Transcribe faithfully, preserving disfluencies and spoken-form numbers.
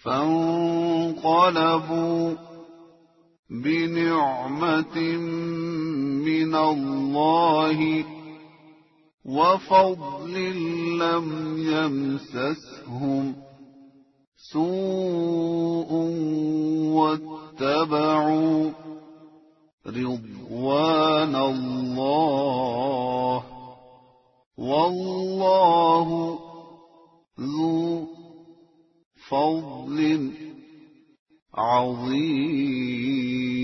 فانقلبوا بنعمة من الله وفضل لم يمسسهم سوء واتبعوا رضوان الله والله ذو فضل عظيم.